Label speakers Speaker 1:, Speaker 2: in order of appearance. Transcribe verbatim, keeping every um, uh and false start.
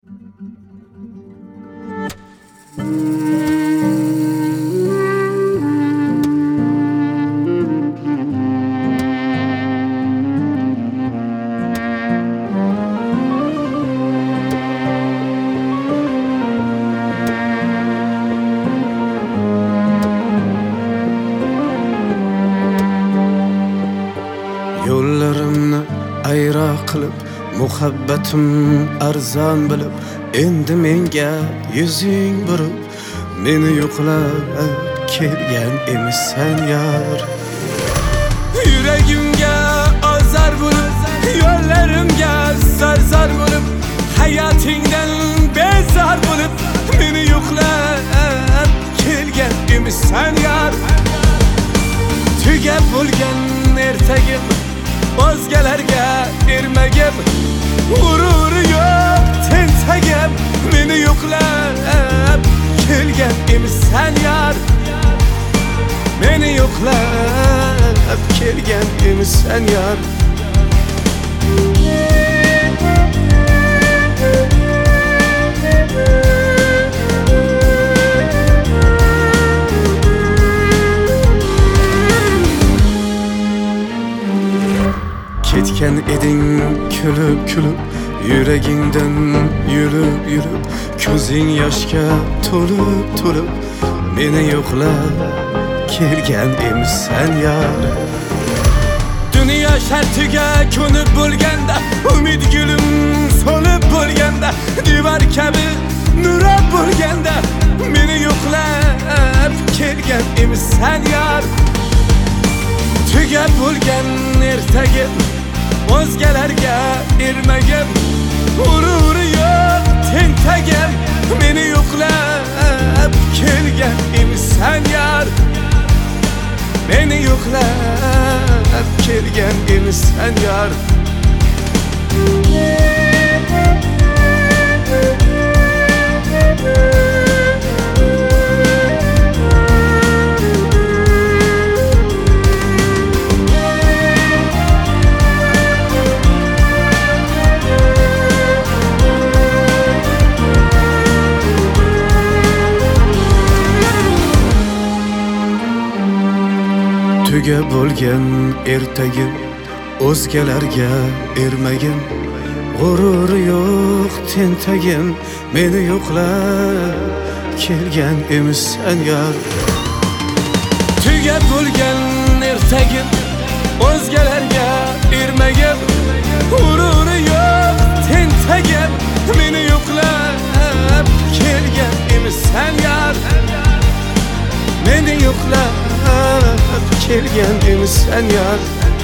Speaker 1: Yo'llarimni ayro qilib, muhabbatim arzon bilib, endi menga yuzing burib, meni yo'qlab kelgan emisan yar. Yuragimga ozar bo'lib, yo'llarimga zarzar bo'lib, hayotingdan bezor bo'lib, meni yo'qlab kelgan emisan yar. Tugab bo'lgan ertagim, o'zgalarga ermagim, g'ururi yo'q tentagim, meni yo'qlab kelgan emisan yar. Meni yo'qlab kelgan emisan yar. Ketgan eding kulib kulib, yuragingdan yurib yurib, ko'zing yoshga to'lib to'lib, meni yo'qlab kelgan emisan yar. Dunyo shartiga ko'nib bo'lganda, umid gulim so'lib bo'lganda, divar kabi nurab bo'lganda, meni yo'qlab kelgan emisan yar. Tugab bo'lgan ertagim, o'zgalarga ermagim, g'ururi yo'q tentagim, meni yo'qlab kelgan emisan yar. Meni yo'qlab kelgan emisan yar. Tugab bo'lgan ertagim, o'zgalarga ermagim, g'ururi yo'q tentagim, meni yo'qlab kelgan emisan yar. Tugab bo'lgan ertagim, o'zgalarga ermagim, g'ururi yo'q tentagim, meni yo'qlab kelgan emisan yar. Meni yo'qlab kelgan emisan yar.